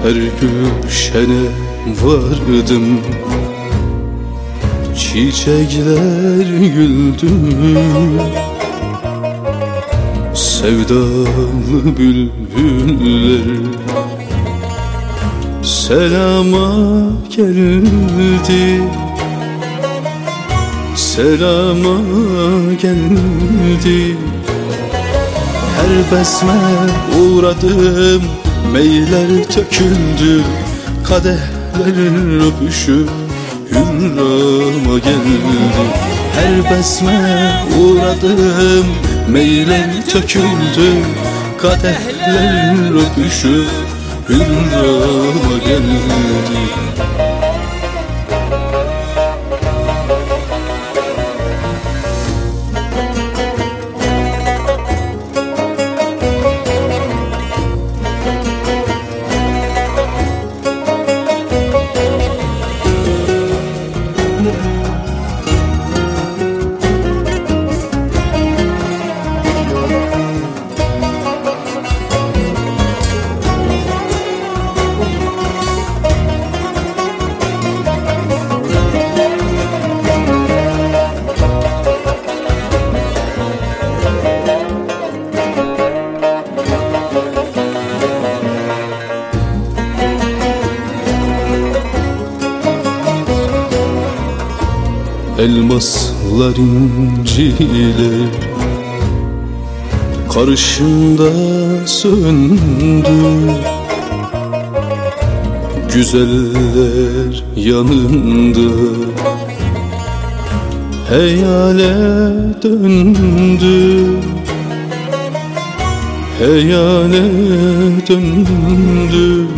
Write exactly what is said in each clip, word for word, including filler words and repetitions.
Her gülşene vardım, çiçekler güldü. Sevdalı bülbüller selama geldi, selama geldi. Her besme uğradım, meyler töküldü. Kadehler öpüşüp hürrama geldi. Her besme uğradım, meyler töküldü. Kadehler öpüşüp hürrama geldi. Elmaslar, inciler karşımda söndü. Güzeller yanında heyale döndü, heyale döndü.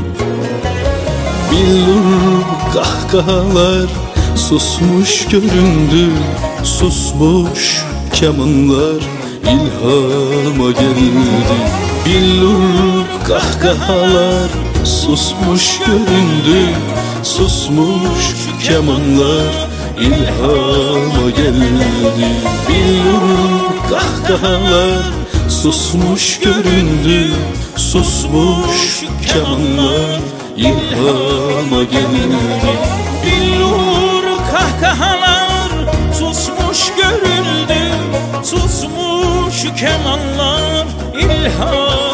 Billur kahkahalar susmuş göründü, susmuş kemanlar ilhama geldi. Billur kahkahalar susmuş göründü, susmuş kemanlar ilhama geldi. Billur kahkahalar susmuş göründü, susmuş kemanlar ilhama geldi. Billur kahkahalar susmuş görüldü, susmuş kemanlar ilham